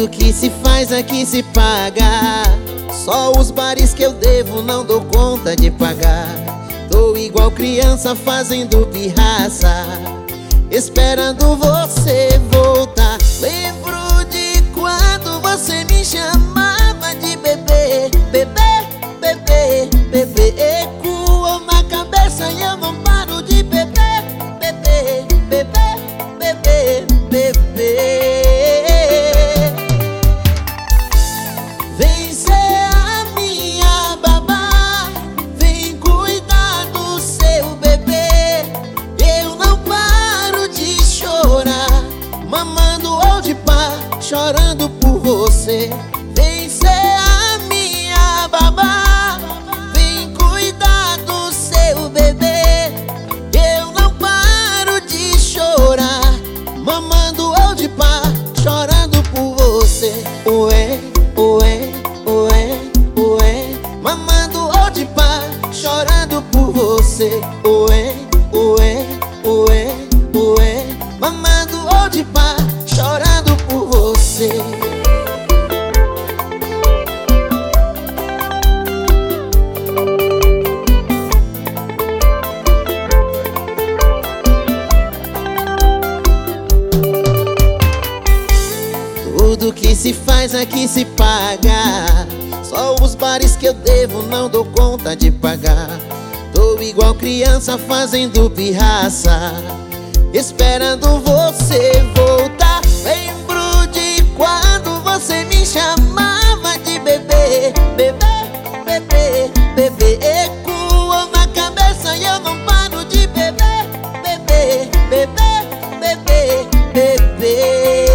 Tudo que se faz aqui se paga. Só os bares que eu devo não dou conta de pagar. Tô igual criança fazendo pirraça, esperando você voltar. Lembro de quando você me chamava de bebê. Bebê, bebê, bebê. Ecoou na cabeça e eu não paro de beber. Bebê, bebê, bebê, bebê. Vem ser a minha babá, vem cuidar do seu bebê. Eu não paro de chorar, mamando ou de pá, chorando por você. Vem ser a minha babá, vem cuidar do seu bebê. Eu não paro de chorar, mamando ou de pá, chorando por você. Ué, ué, ué, ué, mamando ou de pá, chorando por você. Ué, ué, ué, ué, mamando ou de pá, chorando por você. Tudo que se faz aqui se paga. Só os bares que eu devo não dou conta de pagar. Tô igual criança fazendo pirraça, esperando você voltar. Lembro de quando você me chamava de bebê. Bebê, bebê, bebê. Ecoou na cabeça e eu não paro de beber. Bebê, bebê, bebê, bebê.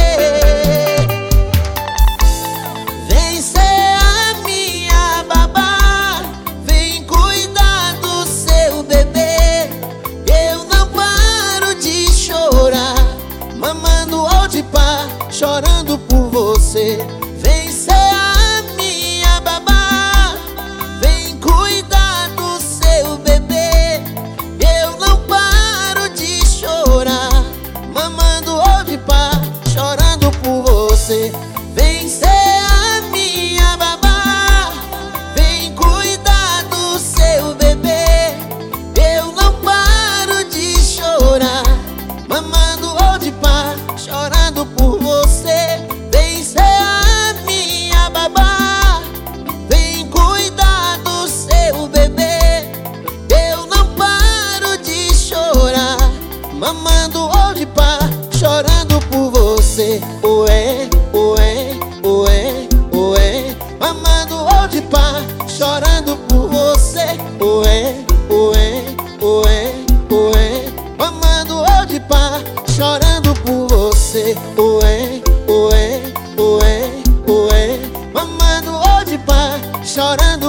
Vem ser a minha babá, vem cuidar do seu bebê. Eu não paro de chorar, mamando ou de pá, chorando por você. Vem ser a minha babá, vem cuidar do seu bebê. Eu não paro de chorar, mamando ou de pá, chorando por você. Vem ser a minha babá, vem cuidar do seu bebê. Eu não paro de chorar, mamando ou de pá, chorando por você. Vem ser a minha babá, vem cuidar do seu bebê. Eu não paro de chorar, mamando ou de pá, chorando por você. Ué, ué, ué, ué, mamando ou de pá, chorando por você. Ué, ué, ué, ué, mamando ou de pá, chorando por você. Ué, ué, ué, ué, mamando ou de pá, chorando